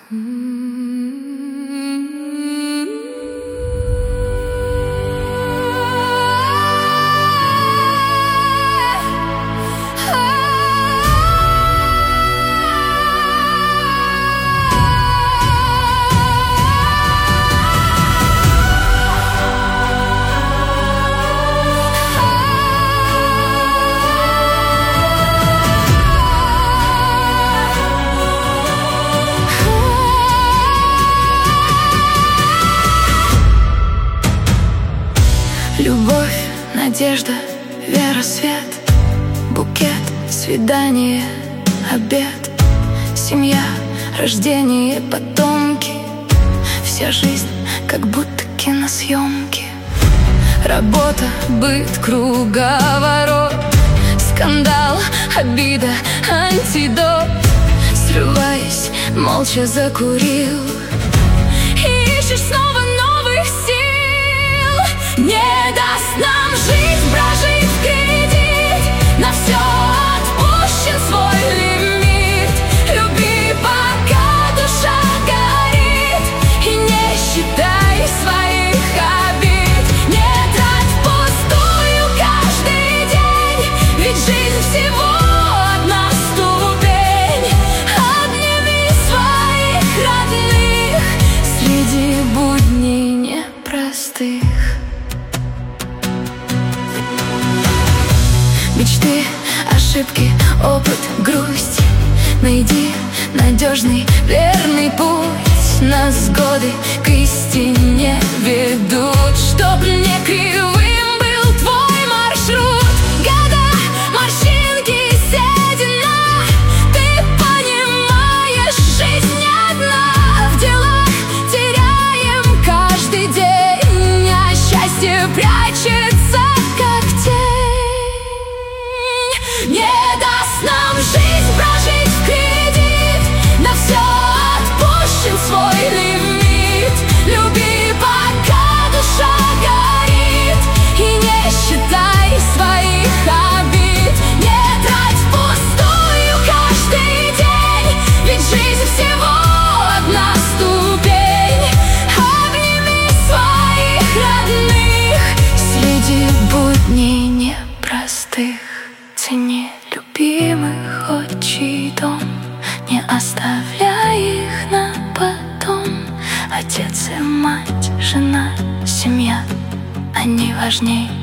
Любовь, надежда, вера, свет, букет, свидание, обед, семья, рождение, потомки. Вся жизнь как будто киносъемки. Работа, быт, круговорот, скандал, обида, антидот. Срываясь, молча закурил и ищешь снова новых сил. Не даст нам жизнь прожить в кредит, на все отпущен свой лимит. Люби, пока душа горит, и не считай своих обид. Не трать впустую каждый день, ведь жизнь всего одна ступень. Обними своих родных среди будней непростых. Мечты, ошибки, опыт, грусть. Найди надежный, верный путь. Нас годы к истине ведут. Чтоб не кривым был твой маршрут. Года, морщинки, седина. Ты понимаешь, жизнь одна. В делах теряем каждый день, а счастье прячется как тень. Не даст нам жизнь прожить в кредит, на все отпущен свой лимит. Люби, пока душа горит, и не считай своих обид. Не трать впустую каждый день, ведь жизнь всего одна ступень. Обними своих родных среди будней непростых. Цени любимых, отчий дом, не оставляй их на потом. Отец и мать, жена, семья, они важней